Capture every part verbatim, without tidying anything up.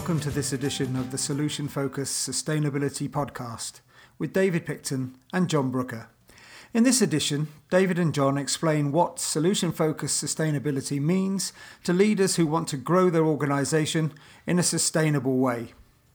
Welcome to this edition of the Solution Focused Sustainability Podcast with David Picton and John Brooker. In this edition, David and John explain what solution-focused sustainability means to leaders who want to grow their organisation in a sustainable way.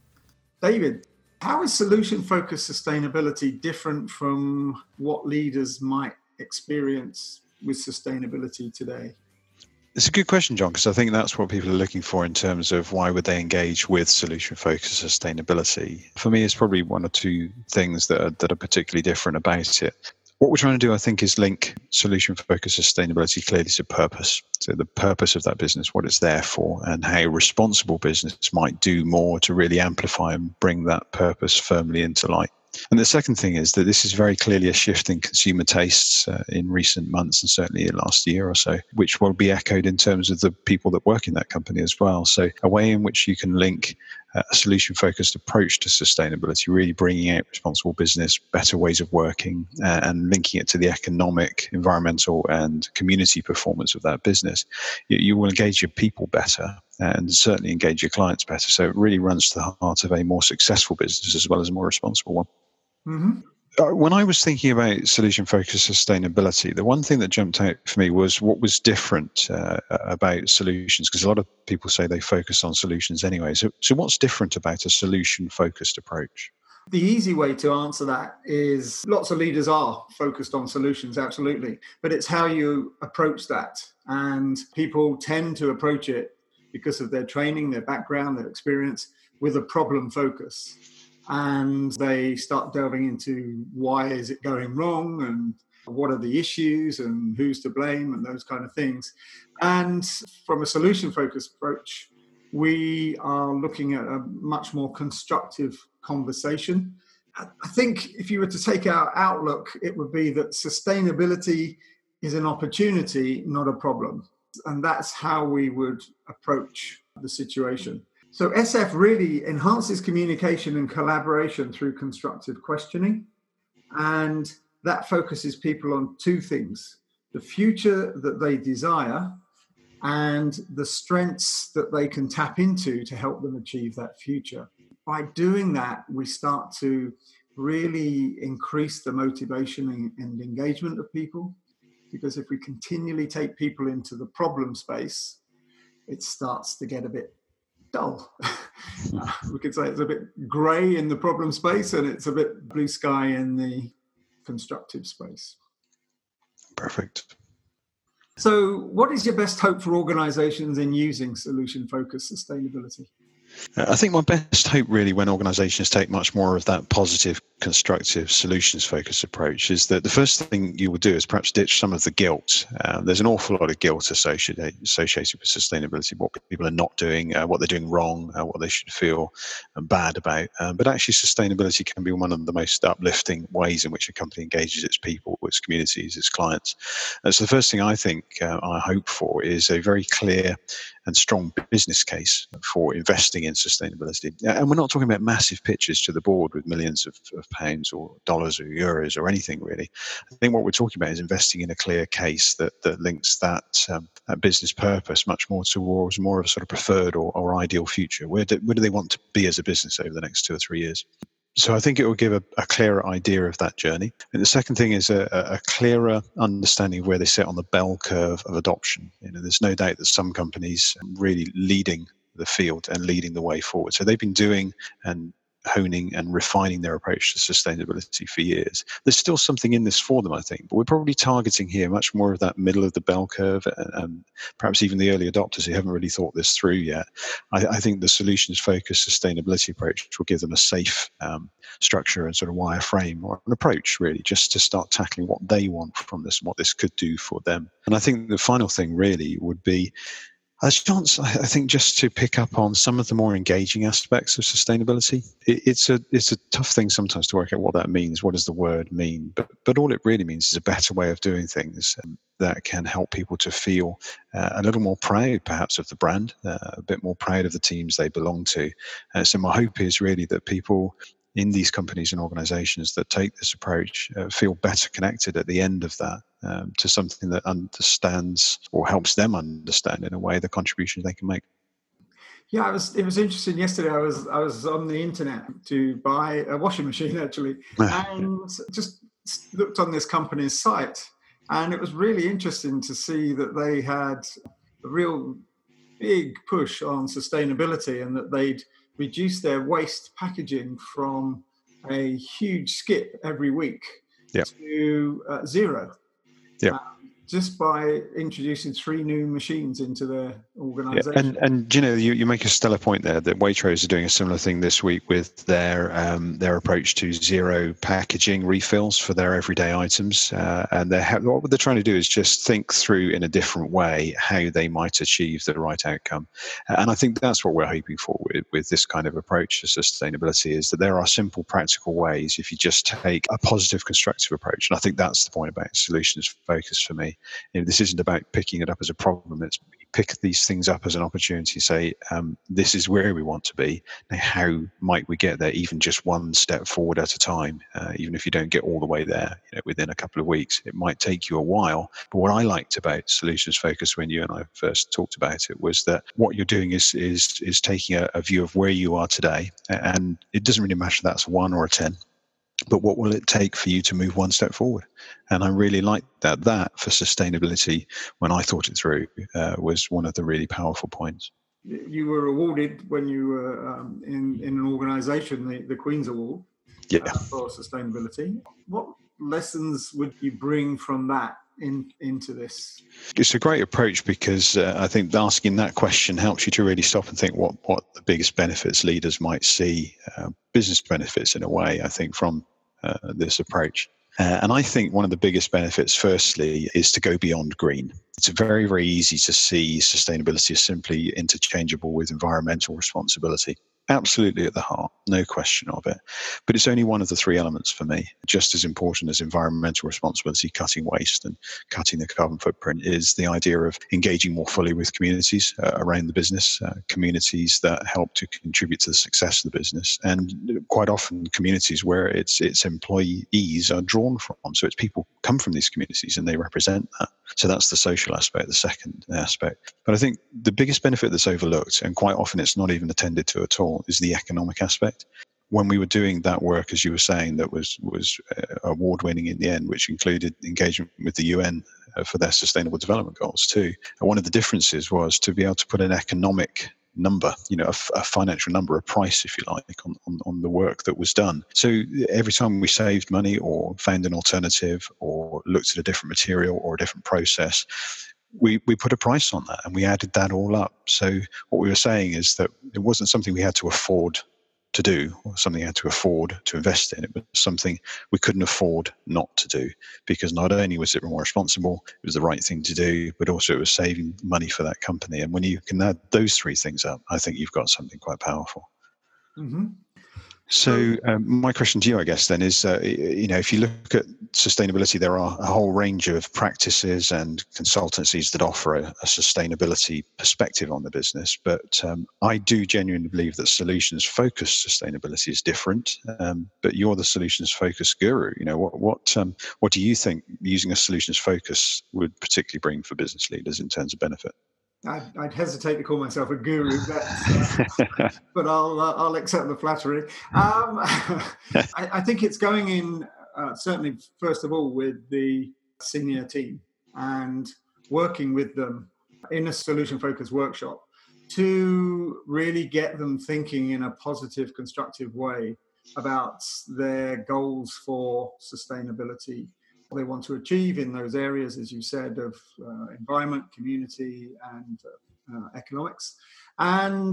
David, how is solution-focused sustainability different from what leaders might experience with sustainability today? It's a good question, John, because I think that's what people are looking for in terms of why would they engage with solution-focused sustainability. For me, it's probably one or two things that are, that are particularly different about it. What we're trying to do, I think, is link solution-focused sustainability clearly to purpose. So the purpose of that business, what it's there for, and how a responsible business might do more to really amplify and bring that purpose firmly into light. And the second thing is that this is very clearly a shift in consumer tastes uh, in recent months and certainly in the last year or so, which will be echoed in terms of the people that work in that company as well. So a way in which you can link uh, a solution-focused approach to sustainability, really bringing out responsible business, better ways of working, uh, and linking it to the economic, environmental and community performance of that business, you, you will engage your people better and certainly engage your clients better. So it really runs to the heart of a more successful business as well as a more responsible one. Mm-hmm. Uh, when I was thinking about solution-focused sustainability, the one thing that jumped out for me was what was different uh, about solutions, because a lot of people say they focus on solutions anyway. So, so what's different about a solution-focused approach? The easy way to answer that is lots of leaders are focused on solutions, absolutely. But it's how you approach that. And people tend to approach it because of their training, their background, their experience, with a problem focus. And they start delving into why is it going wrong and what are the issues and who's to blame and those kind of things. And from a solution-focused approach, we are looking at a much more constructive conversation. I think if you were to take our outlook, it would be that sustainability is an opportunity, not a problem. And that's how we would approach the situation. So S F really enhances communication and collaboration through constructive questioning. And that focuses people on two things: the future that they desire and the strengths that they can tap into to help them achieve that future. By doing that, we start to really increase the motivation and engagement of people. Because if we continually take people into the problem space, it starts to get a bit dull. uh, we could say it's a bit grey in the problem space and it's a bit blue sky in the constructive space. Perfect. So what is your best hope for organisations in using solution-focused sustainability? I think my best hope really when organisations take much more of that positive, constructive, solutions-focused approach is that the first thing you will do is perhaps ditch some of the guilt. Uh, there's an awful lot of guilt associated, associated with sustainability, what people are not doing, uh, what they're doing wrong, uh, what they should feel bad about. Um, but actually sustainability can be one of the most uplifting ways in which a company engages its people, its communities, its clients. And so the first thing I think uh, I hope for is a very clear and strong business case for investing in sustainability. And we're not talking about massive pitches to the board with millions of, of pounds or dollars or euros or anything really. I think what we're talking about is investing in a clear case that, that links that, um, that business purpose much more towards more of a sort of preferred or, or ideal future. Where do, where do they want to be as a business over the next two or three years? So I think it will give a, a clearer idea of that journey. And the second thing is a, a clearer understanding of where they sit on the bell curve of adoption. You know, there's no doubt that some companies are really leading the field and leading the way forward. So they've been doing and honing and refining their approach to sustainability for years. There's still something in this for them, I think, but we're probably targeting here much more of that middle of the bell curve and, and perhaps even the early adopters who haven't really thought this through yet. I, I think the solutions-focused sustainability approach will give them a safe um, structure and sort of wireframe or an approach really just to start tackling what they want from this and what this could do for them. And I think the final thing really would be As chance, I think, just to pick up on some of the more engaging aspects of sustainability. It, it's a it's a tough thing sometimes to work out what that means. What does the word mean? But but all it really means is a better way of doing things um, that can help people to feel uh, a little more proud, perhaps, of the brand, uh, a bit more proud of the teams they belong to. Uh, so my hope is really that people in these companies and organizations that take this approach uh, feel better connected at the end of that um, to something that understands or helps them understand in a way the contributions they can make. Yeah, it was it was interesting. Yesterday, I was I was on the internet to buy a washing machine actually, and just looked on this company's site, and it was really interesting to see that they had a real big push on sustainability, and that they'd reduced their waste packaging from a huge skip every week Yeah. to uh, zero. Yeah. Uh, just by introducing three new machines into their organisation. Yeah. And, and you know, you, you make a stellar point there that Waitrose are doing a similar thing this week with their um, their approach to zero packaging refills for their everyday items. Uh, and they're, what they're trying to do is just think through in a different way how they might achieve the right outcome. And I think that's what we're hoping for with, with this kind of approach to sustainability, is that there are simple, practical ways if you just take a positive, constructive approach. And I think that's the point about solutions focus for me. You know, this isn't about picking it up as a problem. It's pick these things up as an opportunity. Say, um, this is where we want to be. Now, how might we get there? Even just one step forward at a time. Uh, even if you don't get all the way there, you know, within a couple of weeks, it might take you a while. But what I liked about solutions focus when you and I first talked about it was that what you're doing is is is taking a, a view of where you are today, and it doesn't really matter if that's one or a ten. But what will it take for you to move one step forward? And I really like that. That for sustainability, when I thought it through, uh, was one of the really powerful points. You were awarded when you were um, in, in an organisation, the, the Queen's Award yeah. uh, for sustainability. What lessons would you bring from that in, into this? It's a great approach because uh, I think asking that question helps you to really stop and think what, what the biggest benefits leaders might see, uh, business benefits in a way, I think, from uh, this approach. Uh, and I think one of the biggest benefits, firstly, is to go beyond green. It's very, very easy to see sustainability as simply interchangeable with environmental responsibility. Absolutely at the heart, no question of it. But it's only one of the three elements for me. Just as important as environmental responsibility, cutting waste and cutting the carbon footprint, is the idea of engaging more fully with communities uh, around the business, uh, communities that help to contribute to the success of the business, and quite often communities where its its employees are drawn from. So it's people come from these communities and they represent that. So that's the social aspect, the second aspect. But I think the biggest benefit that's overlooked, and quite often it's not even attended to at all, is the economic aspect. When we were doing that work, as you were saying, that was was uh, award-winning in the end, which included engagement with the U N uh, for their Sustainable Development Goals too. And one of the differences was to be able to put an economic number, you know, a, a financial number, a price, if you like, on, on, on the work that was done. So every time we saved money or found an alternative or looked at a different material or a different process, we, we put a price on that and we added that all up. So what we were saying is that it wasn't something we had to afford to do, or something we had to afford to invest in. It was something we couldn't afford not to do, because not only was it more responsible, it was the right thing to do, but also it was saving money for that company. And when you can add those three things up, I think you've got something quite powerful. Mm-hmm. So um, my question to you, I guess, then is, uh, you know, if you look at sustainability, there are a whole range of practices and consultancies that offer a, a sustainability perspective on the business. But um, I do genuinely believe that solutions-focused sustainability is different. Um, but you're the solutions-focused guru. You know, what what um, what do you think using a solutions focus would particularly bring for business leaders in terms of benefit? I'd, I'd hesitate to call myself a guru, but, uh, but I'll uh, I'll accept the flattery. Um, I, I think it's going in uh, certainly first of all with the senior team and working with them in a solution-focused workshop to really get them thinking in a positive, constructive way about their goals for sustainability, what they want to achieve in those areas, as you said, of uh, environment, community, and uh, uh, economics. And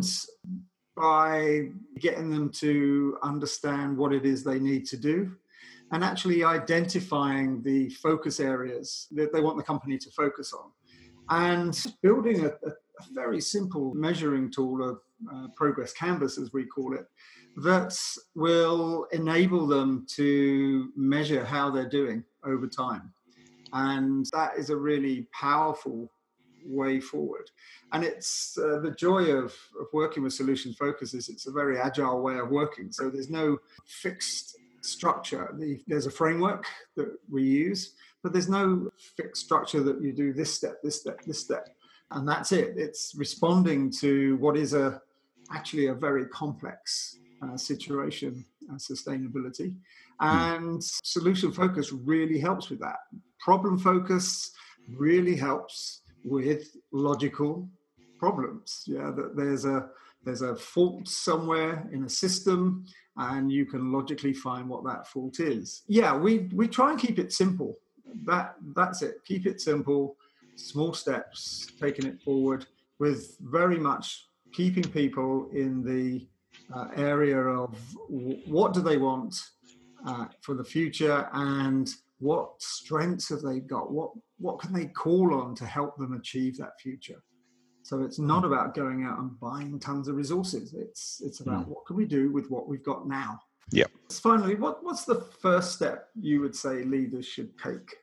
by getting them to understand what it is they need to do, and actually identifying the focus areas that they want the company to focus on, and building a, a, a very simple measuring tool, of uh, progress canvas, as we call it, that will enable them to measure how they're doing over time. And that is a really powerful way forward. And it's uh, the joy of, of working with solution focus is it's a very agile way of working. So there's no fixed structure. The, there's a framework that we use, but there's no fixed structure that you do this step, this step, this step. And that's it. It's responding to what is a actually a very complex uh, situation, uh, sustainability. And mm. solution focus really helps with that. Problem focus really helps with logical problems. Yeah, that there's a there's a fault somewhere in a system, and you can logically find what that fault is. Yeah, we we try and keep it simple. That that's it. Keep it simple, small steps, taking it forward, with very much keeping people in the uh, area of w- what do they want uh, for the future, and what strengths have they got? What what can they call on to help them achieve that future? So it's not about going out and buying tons of resources. It's it's about mm. what can we do with what we've got now. Yeah. Finally, what, what's the first step you would say leaders should take?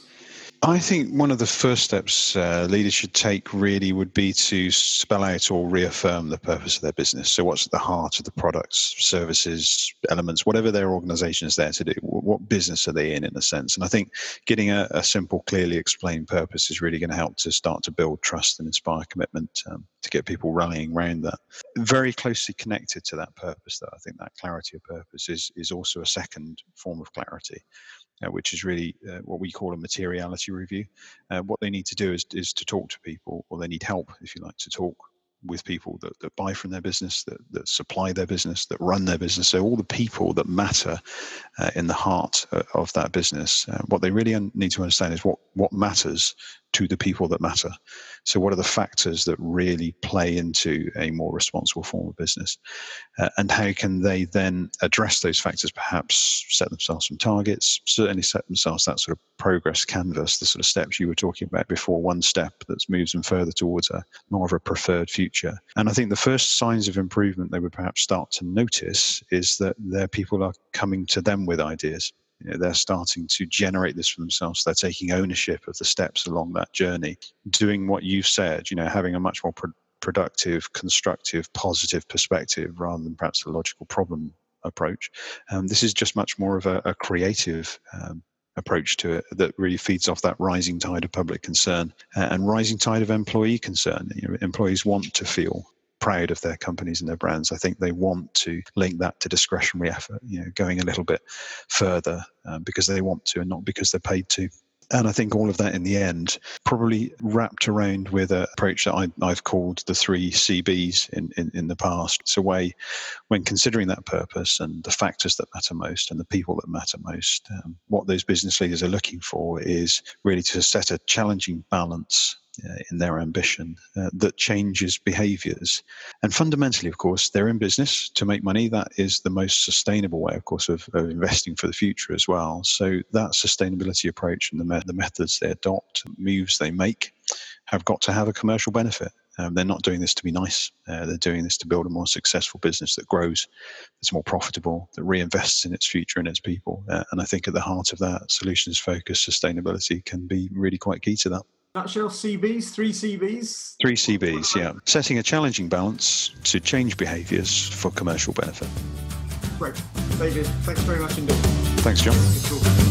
I think one of the first steps uh, leaders should take really would be to spell out or reaffirm the purpose of their business. So what's at the heart of the products, services, elements, whatever their organization is there to do. What business are they in, in a sense? And I think getting a, a simple, clearly explained purpose is really going to help to start to build trust and inspire commitment, um, to get people rallying around that. Very closely connected to that purpose, though, I think that clarity of purpose is, is also a second form of clarity. Uh, which is really uh, what we call a materiality review. Uh, what they need to do is, is to talk to people, or they need help, if you like, to talk with people that, that buy from their business, that, that supply their business, that run their business. So all the people that matter uh, in the heart uh, of that business. Uh, what they really un- need to understand is what, what matters to the people that matter. So what are the factors that really play into a more responsible form of business? Uh, and how can they then address those factors, perhaps set themselves some targets, certainly set themselves that sort of progress canvas, the sort of steps you were talking about before, one step that moves them further towards a more of a preferred future. And I think the first signs of improvement they would perhaps start to notice is that their people are coming to them with ideas. You know, they're starting to generate this for themselves. They're taking ownership of the steps along that journey, doing what you've said, you know, having a much more pro- productive, constructive, positive perspective rather than perhaps a logical problem approach. Um, this is just much more of a, a creative um, approach to it that really feeds off that rising tide of public concern uh, and rising tide of employee concern. You know, employees want to feel proud of their companies and their brands. I think they want to link that to discretionary effort, you know, going a little bit further um, because they want to and not because they're paid to. And I think all of that in the end probably wrapped around with an approach that I, I've called the three C Bs in, in, in the past. It's a way when considering that purpose and the factors that matter most and the people that matter most, um, what those business leaders are looking for is really to set a challenging balance Uh, in their ambition uh, that changes behaviors. And fundamentally, of course, they're in business to make money. That is the most sustainable way, of course, of, of investing for the future as well. So that sustainability approach and the, me- the methods they adopt, moves they make, have got to have a commercial benefit. Um, they're not doing this to be nice. Uh, they're doing this to build a more successful business that grows, that's more profitable, that reinvests in its future and its people. Uh, and I think at the heart of that, solutions-focused sustainability can be really quite key to that. Nutshell, C Bs, three C Bs? Three C Bs, yeah. Setting a challenging balance to change behaviours for commercial benefit. Great. David, thanks very much indeed. Thanks, John.